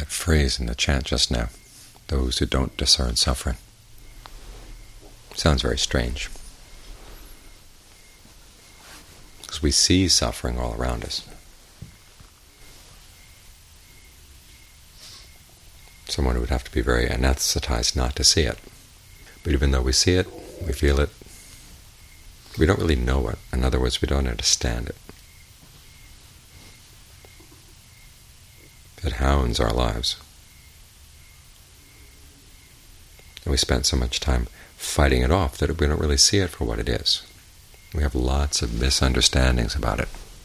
phrase in the chant just now, those who don't discern suffering. Sounds very strange, because we see suffering all around us. Someone would have to be very anesthetized not to see it. But even though we see it, we feel it, we don't really know it. In other words, we don't understand it. It hounds our lives. And we spend so much time fighting it off that we don't really see it for what it is. We have lots of misunderstandings about it.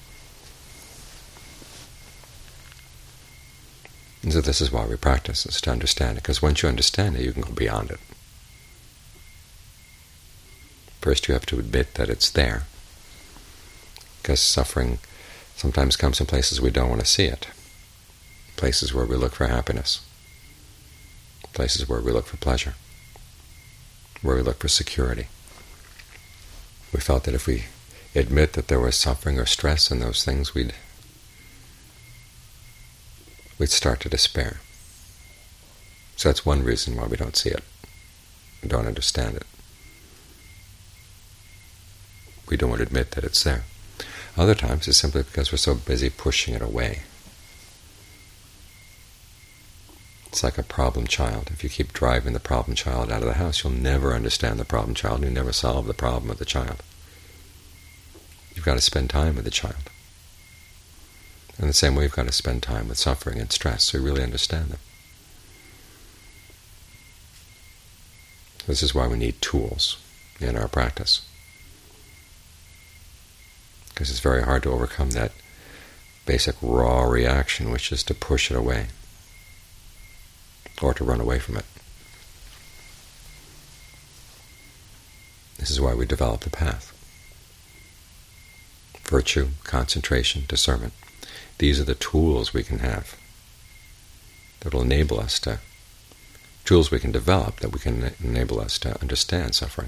And so this is why we practice, is to understand it, because once you understand it, you can go beyond it. First you have to admit that it's there, because suffering sometimes comes in places we don't want to see it, places where we look for happiness, places where we look for pleasure, where we look for security. We felt that if we admit that there was suffering or stress in those things, we'd start to despair. So that's one reason why we don't see it, we don't understand it. We don't want to admit that it's there. Other times it's simply because we're so busy pushing it away. It's like a problem child. If you keep driving the problem child out of the house, you'll never understand the problem child, and you'll never solve the problem of the child. You've got to spend time with the child. In the same way, you've got to spend time with suffering and stress so you really understand them. This is why we need tools in our practice, because it's very hard to overcome that basic raw reaction, which is to push it away or to run away from it. This is why we develop the path. Virtue, concentration, discernment. These are the tools we can have that will enable us to, tools we can develop that we can enable us to understand suffering.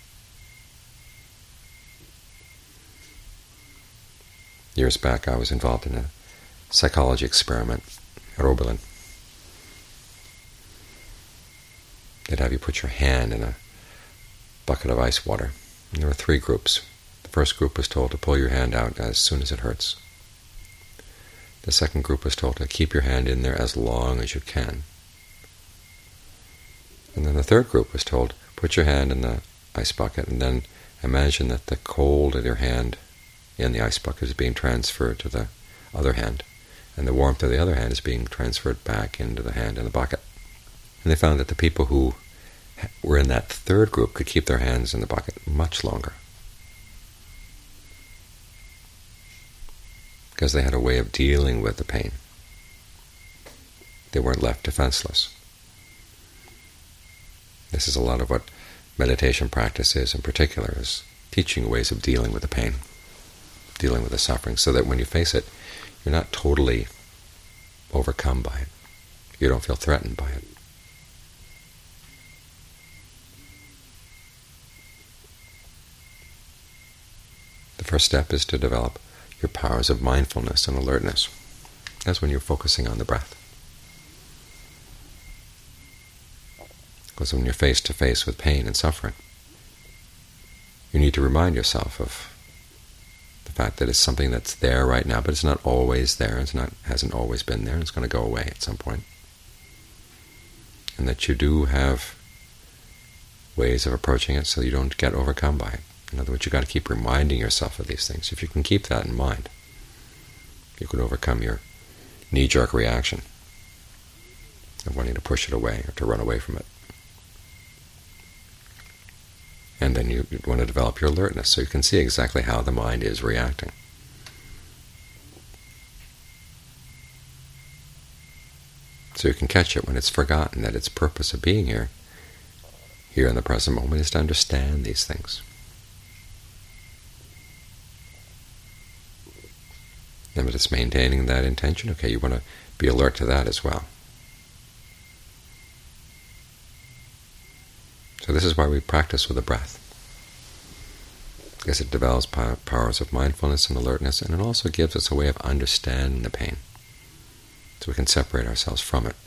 Years back I was involved in a psychology experiment at Oberlin. They'd have you put your hand in a bucket of ice water. And there were 3 groups. The first group was told to pull your hand out as soon as it hurts. The second group was told to keep your hand in there as long as you can. And then the third group was told, put your hand in the ice bucket and then imagine that the cold of your hand in the ice bucket is being transferred to the other hand, and the warmth of the other hand is being transferred back into the hand in the bucket. And they found that the people who were in that third group could keep their hands in the bucket much longer, because they had a way of dealing with the pain. They weren't left defenseless. This is a lot of what meditation practice is in particular, is teaching ways of dealing with the pain, dealing with the suffering, so that when you face it, you're not totally overcome by it. You don't feel threatened by it. The first step is to develop your powers of mindfulness and alertness. That's when you're focusing on the breath. Because when you're face to face with pain and suffering, you need to remind yourself of the fact that it's something that's there right now, but it's not always there. Hasn't always been there. It's going to go away at some point. And that you do have ways of approaching it so you don't get overcome by it. In other words, you've got to keep reminding yourself of these things. If you can keep that in mind, you can overcome your knee-jerk reaction of wanting to push it away or to run away from it. And then you want to develop your alertness so you can see exactly how the mind is reacting. So you can catch it when it's forgotten that its purpose of being here in the present moment, is to understand these things. And but it's maintaining that intention. Okay, you want to be alert to that as well. So this is why we practice with the breath, because it develops powers of mindfulness and alertness, and it also gives us a way of understanding the pain. so we can separate ourselves from it.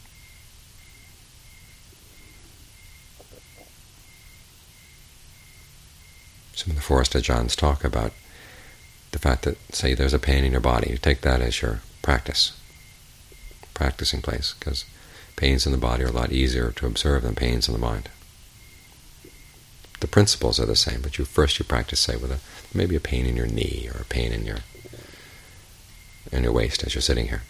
Some of the Forest Ajahns talk about the fact that, say, there's a pain in your body. You take that as your practicing place, because pains in the body are a lot easier to observe than pains in the mind. The principles are the same, but you practice, say, with maybe a pain in your knee or a pain in your waist as you're sitting here.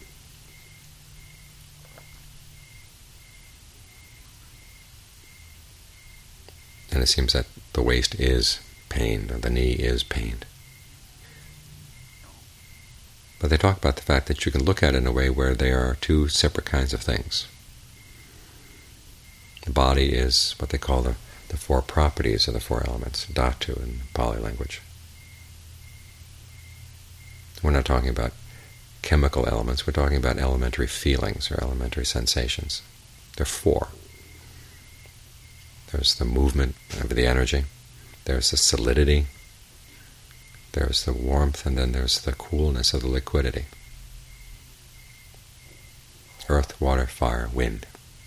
And it seems that the waist is pained, or the knee is pained. But they talk about the fact that you can look at it in a way where they are two separate kinds of things. The body is what they call the four properties of the four elements, dhatu in Pali language. We're not talking about chemical elements, we're talking about elementary feelings or elementary sensations. There are four. There's the movement of the energy, there's the solidity, there's the warmth, and then there's the coolness of the liquidity. Earth, water, fire, wind.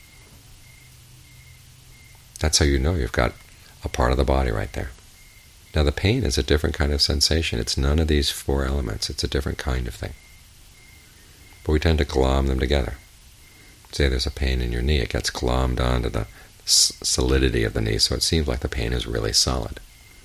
That's how you know you've got a part of the body right there. Now the pain is a different kind of sensation. It's none of these four elements. It's a different kind of thing. But we tend to glom them together. Say there's a pain in your knee, it gets glommed onto the solidity of the knee, so it seems like the pain is really solid.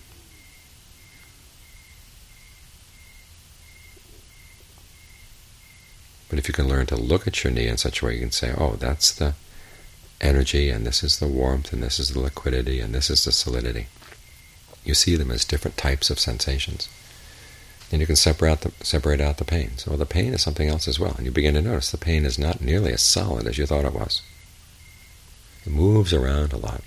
But if you can learn to look at your knee in such a way you can say, oh, that's the energy, and this is the warmth, and this is the liquidity, and this is the solidity. You see them as different types of sensations. And you can separate out the pain. So the pain is something else as well. And you begin to notice the pain is not nearly as solid as you thought it was. It moves around a lot.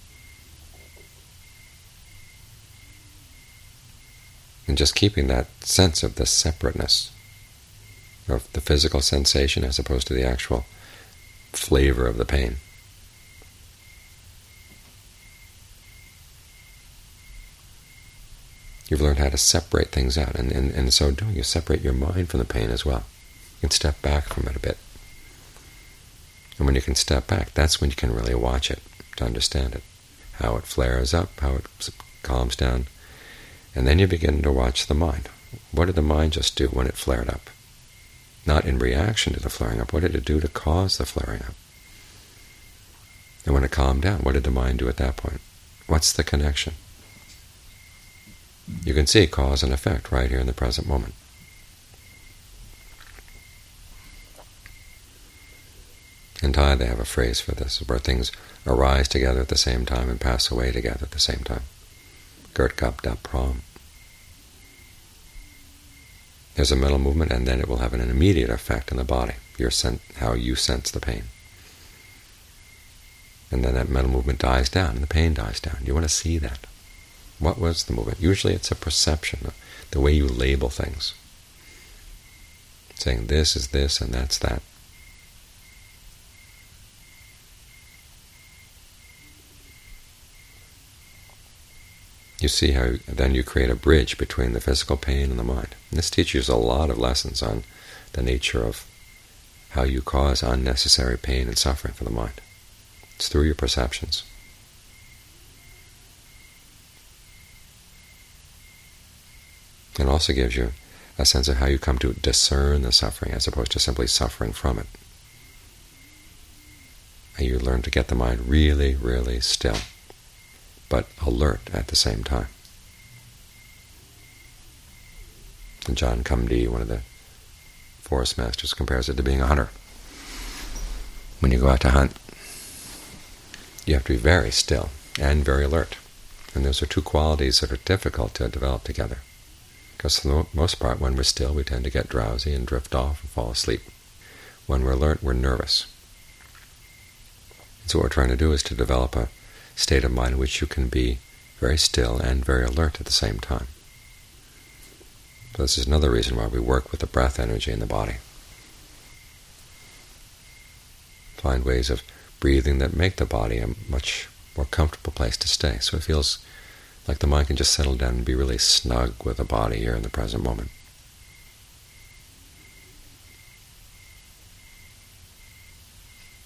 And just keeping that sense of the separateness of the physical sensation as opposed to the actual flavor of the pain. You've learned how to separate things out, and in so doing you separate your mind from the pain as well. You can step back from it a bit. And when you can step back, that's when you can really watch it, to understand it, how it flares up, how it calms down. And then you begin to watch the mind. What did the mind just do when it flared up? Not in reaction to the flaring up. What did it do to cause the flaring up? And when it calmed down, what did the mind do at that point? What's the connection? You can see cause and effect right here in the present moment. In Thai they have a phrase for this, where things arise together at the same time and pass away together at the same time. Gert Gap Dap Pram. There's a mental movement, and then it will have an immediate effect on the body, how you sense the pain. And then that mental movement dies down, and the pain dies down. You want to see that. What was the movement? Usually it's a perception, the way you label things, saying this is this and that's that. You see how then you create a bridge between the physical pain and the mind. And this teaches a lot of lessons on the nature of how you cause unnecessary pain and suffering for the mind. It's through your perceptions. It also gives you a sense of how you come to discern the suffering as opposed to simply suffering from it. And you learn to get the mind really, really still, but alert at the same time. And John Cumdee, one of the forest masters, compares it to being a hunter. When you go out to hunt, you have to be very still and very alert. And those are two qualities that are difficult to develop together. Because for the most part, when we're still, we tend to get drowsy and drift off and fall asleep. When we're alert, we're nervous. So what we're trying to do is to develop a state of mind in which you can be very still and very alert at the same time. So this is another reason why we work with the breath energy in the body. Find ways of breathing that make the body a much more comfortable place to stay, so it feels like the mind can just settle down and be really snug with the body here in the present moment.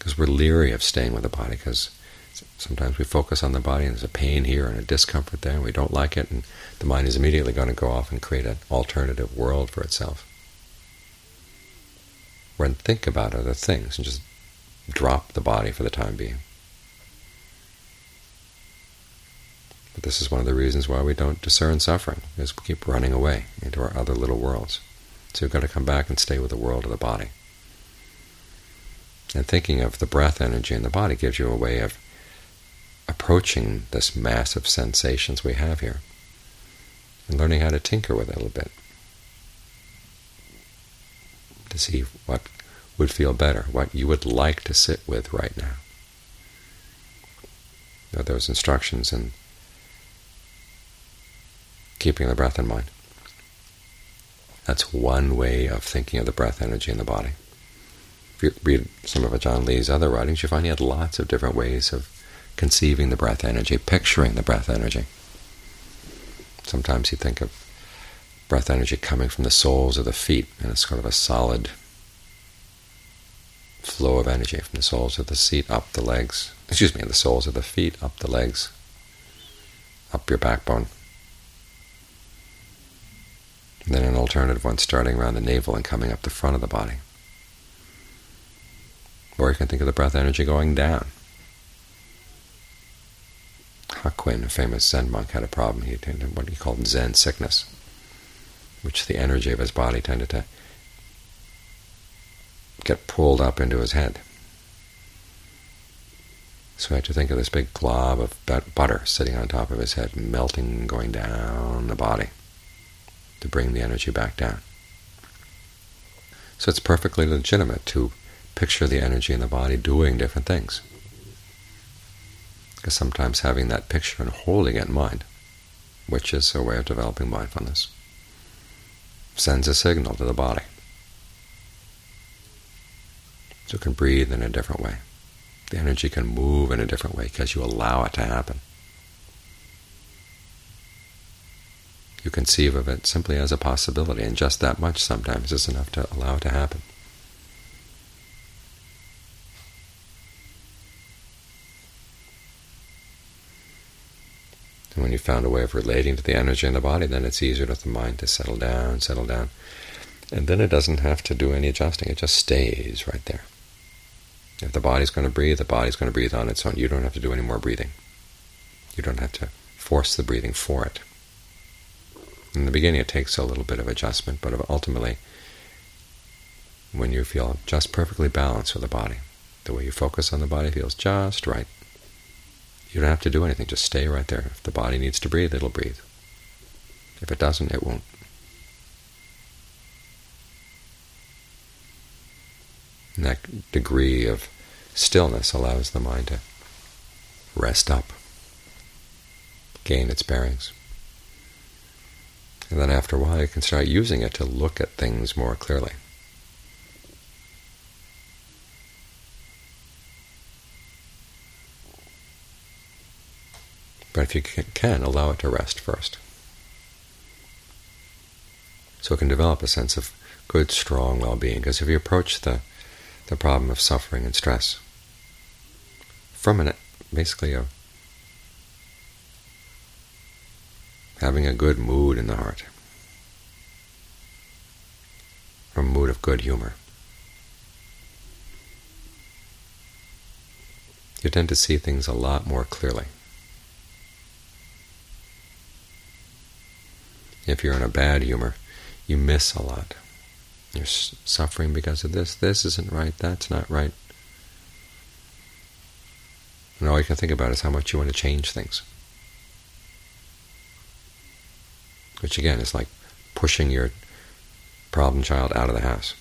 because we're leery of staying with the body, because sometimes we focus on the body and there's a pain here and a discomfort there and we don't like it, and the mind is immediately going to go off and create an alternative world for itself. When think about other things and just drop the body for the time being. But this is one of the reasons why we don't discern suffering, is we keep running away into our other little worlds. So you've got to come back and stay with the world of the body. And thinking of the breath energy in the body gives you a way of approaching this mass of sensations we have here and learning how to tinker with it a little bit, to see what would feel better, what you would like to sit with right now. There are those instructions in keeping the breath in mind. That's one way of thinking of the breath energy in the body. If you read some of Ajaan Lee's other writings, you find he had lots of different ways of conceiving the breath energy, picturing the breath energy. Sometimes you think of breath energy coming from the soles of the feet, and it's sort of a solid flow of energy from the soles of the feet up the legs. The soles of the feet up the legs, up your backbone. And then an alternative one starting around the navel and coming up the front of the body. Or you can think of the breath energy going down. Hakuin, a famous Zen monk, had a problem. He had what he called Zen sickness, which the energy of his body tended to get pulled up into his head. So I had to think of this big glob of butter sitting on top of his head, melting, going down the body to bring the energy back down. So it's perfectly legitimate to picture the energy in the body doing different things, because sometimes having that picture and holding it in mind, which is a way of developing mindfulness, sends a signal to the body. So it can breathe in a different way. The energy can move in a different way because you allow it to happen. You conceive of it simply as a possibility, and just that much sometimes is enough to allow it to happen. And when you've found a way of relating to the energy in the body, then it's easier for the mind to settle down. And then it doesn't have to do any adjusting. It just stays right there. If the body's going to breathe, the body's going to breathe on its own. You don't have to do any more breathing. You don't have to force the breathing for it. In the beginning it takes a little bit of adjustment, but ultimately, when you feel just perfectly balanced with the body, the way you focus on the body feels just right. You don't have to do anything, just stay right there. If the body needs to breathe, it'll breathe. If it doesn't, it won't. And that degree of stillness allows the mind to rest up, gain its bearings. And then after a while you can start using it to look at things more clearly. But if you can, allow it to rest first. So it can develop a sense of good, strong well-being. Because if you approach the problem of suffering and stress from basically having a good mood in the heart, from a mood of good humor, you tend to see things a lot more clearly. If you're in a bad humor, you miss a lot. You're suffering because of this. This isn't right. That's not right. And all you can think about is how much you want to change things. Which again is like pushing your problem child out of the house.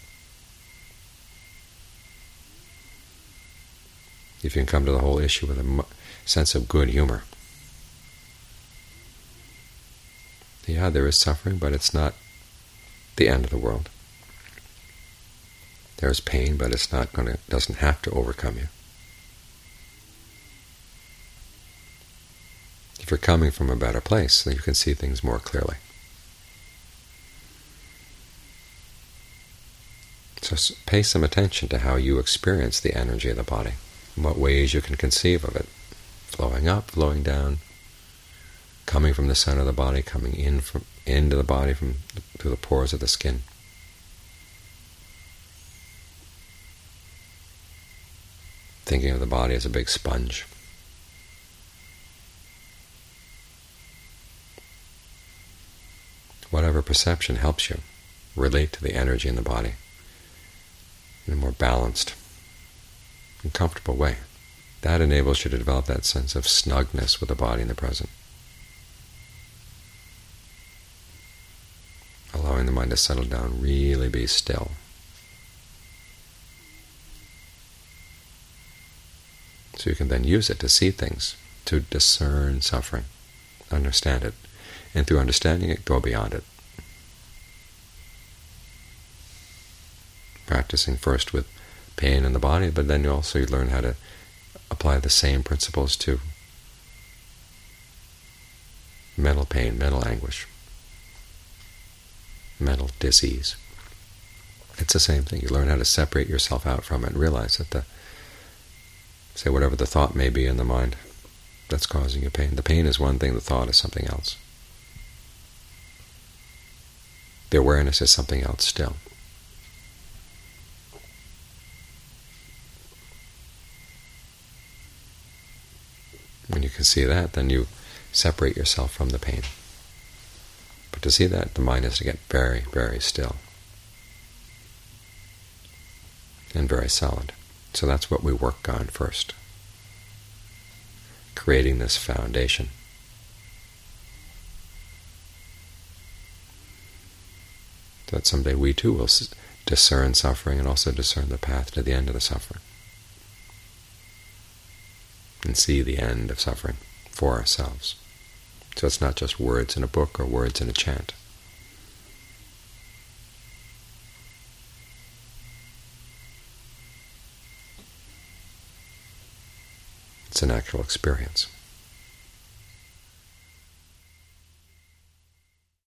If you can come to the whole issue with a sense of good humor. Yeah, there is suffering, but it's not the end of the world. There's pain, but doesn't have to overcome you. If you're coming from a better place, then you can see things more clearly. So pay some attention to how you experience the energy of the body, in what ways you can conceive of it, flowing up, flowing down, coming from the center of the body, coming into the body through the pores of the skin. Thinking of the body as a big sponge. Whatever perception helps you relate to the energy in the body in a more balanced and comfortable way. That enables you to develop that sense of snugness with the body in the present, allowing the mind to settle down, really be still. So you can then use it to see things, to discern suffering, understand it, and through understanding it, go beyond it. Practicing first with pain in the body, but then you learn how to apply the same principles to mental pain, mental anguish, mental disease. It's the same thing. You learn how to separate yourself out from it and realize that whatever the thought may be in the mind that's causing you pain. The pain is one thing, the thought is something else. The awareness is something else still. When you can see that, then you separate yourself from the pain. But to see that, the mind has to get very, very still and very solid. So that's what we work on first, creating this foundation. So that someday we too will discern suffering and also discern the path to the end of the suffering, and see the end of suffering for ourselves. So it's not just words in a book or words in a chant. It's an actual experience.